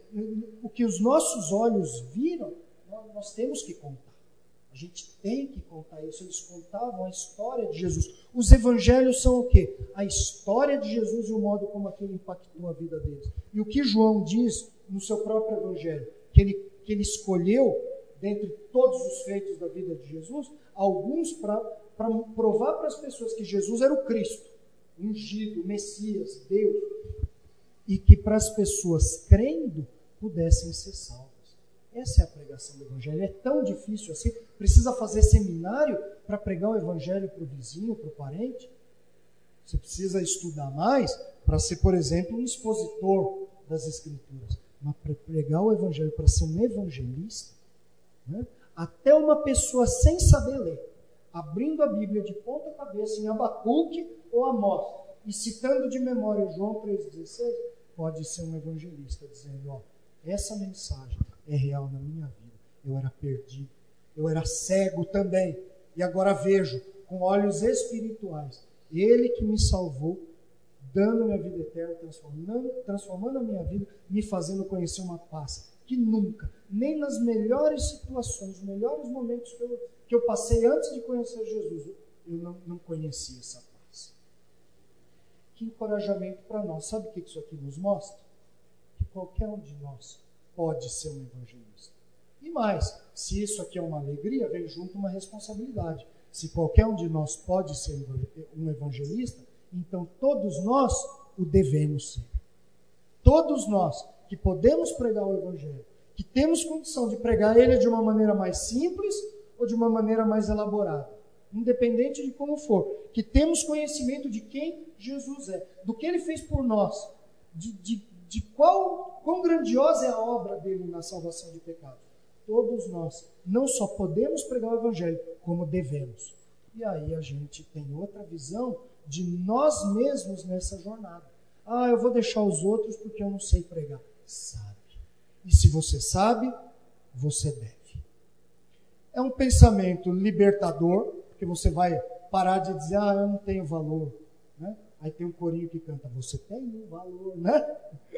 o que os nossos olhos viram, nós temos que contar. A gente tem que contar isso. Eles contavam a história de Jesus. Os evangelhos são o quê? A história de Jesus e o modo como aquilo impactou a vida deles. E o que João diz no seu próprio evangelho, que ele, que ele escolheu, dentre todos os feitos da vida de Jesus, alguns para provar para as pessoas que Jesus era o Cristo, ungido, Messias, Deus, e que para as pessoas crendo pudessem ser salvas. Essa é a pregação do Evangelho. É tão difícil assim? Precisa fazer seminário para pregar o Evangelho para o vizinho, para o parente? Você precisa estudar mais para ser, por exemplo, um expositor das Escrituras. Mas para pregar o Evangelho, para ser um evangelista, né? Até uma pessoa sem saber ler, abrindo a Bíblia de ponta cabeça em Abacuque ou Amós, e citando de memória João três dezesseis, pode ser um evangelista, dizendo, ó, essa mensagem é real na minha vida. Eu era perdido, eu era cego também, e agora vejo com olhos espirituais. Ele que me salvou, dando minha vida eterna, transformando, transformando a minha vida, me fazendo conhecer uma paz que nunca, nem nas melhores situações, os melhores momentos que eu, que eu passei antes de conhecer Jesus, eu não, não conhecia essa paz. Que encorajamento para nós. Sabe o que isso aqui nos mostra? Que qualquer um de nós pode ser um evangelista. E mais, se isso aqui é uma alegria, vem junto uma responsabilidade. Se qualquer um de nós pode ser um evangelista, então todos nós o devemos ser. Todos nós que podemos pregar o Evangelho, que temos condição de pregar ele de uma maneira mais simples ou de uma maneira mais elaborada, independente de como for, que temos conhecimento de quem Jesus é, do que ele fez por nós, de, de, de qual, quão grandiosa é a obra dele na salvação de pecados. Todos nós não só podemos pregar o Evangelho, como devemos. E aí a gente tem outra visão de nós mesmos nessa jornada. Ah, eu vou deixar os outros porque eu não sei pregar. Sabe. E se você sabe, você deve. É um pensamento libertador, porque você vai parar de dizer, ah, eu não tenho valor. Né? Aí tem um corinho que canta, você tem um valor, né?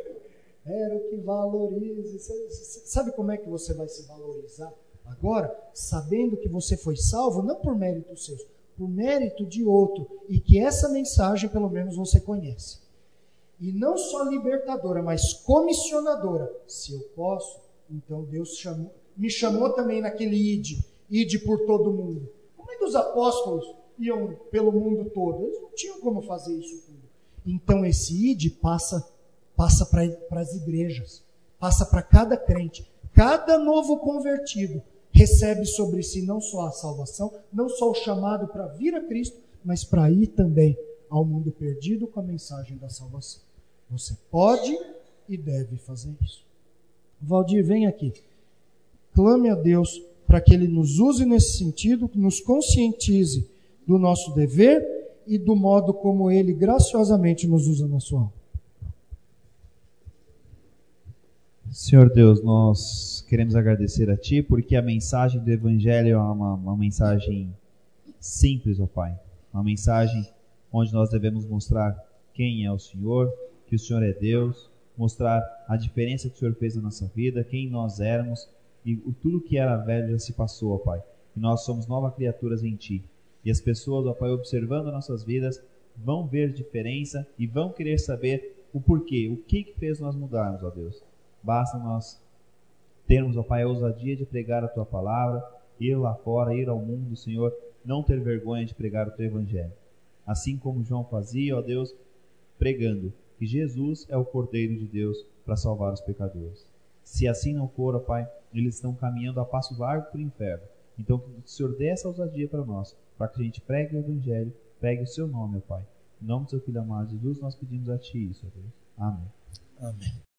Era o que valorize. Sabe como é que você vai se valorizar agora? Sabendo que você foi salvo, não por mérito seu, por mérito de outro, e que essa mensagem pelo menos você conhece. E não só libertadora, mas comissionadora. Se eu posso, então Deus chamou, me chamou também naquele ide, ide por todo mundo. Como é que os apóstolos iam pelo mundo todo? Eles não tinham como fazer isso tudo. Então esse ide passa, passa para as igrejas, passa para cada crente. Cada novo convertido recebe sobre si não só a salvação, não só o chamado para vir a Cristo, mas para ir também ao mundo perdido com a mensagem da salvação. Você pode e deve fazer isso. Valdir, vem aqui. Clame a Deus para que Ele nos use nesse sentido, nos conscientize do nosso dever e do modo como Ele graciosamente nos usa na sua alma. Senhor Deus, nós queremos agradecer a Ti porque a mensagem do Evangelho é uma, uma mensagem simples, ó Pai. Uma mensagem onde nós devemos mostrar quem é o Senhor, que o Senhor é Deus, mostrar a diferença que o Senhor fez na nossa vida, quem nós éramos e o, tudo que era velho já se passou, ó Pai. E nós somos novas criaturas em Ti. E as pessoas, ó Pai, observando nossas vidas, vão ver diferença e vão querer saber o porquê, o que que fez nós mudarmos, ó Deus. Basta nós termos, ó Pai, a ousadia de pregar a Tua palavra, ir lá fora, ir ao mundo, Senhor, não ter vergonha de pregar o Teu Evangelho. Assim como João fazia, ó Deus, pregando que Jesus é o Cordeiro de Deus para salvar os pecadores. Se assim não for, ó Pai, eles estão caminhando a passo largo para o inferno. Então, que o Senhor dê essa ousadia para nós, para que a gente pregue o Evangelho, pregue o Seu nome, ó Pai. Em nome do Seu Filho amado Jesus, nós pedimos a Ti isso, ó Deus. Amém. Amém.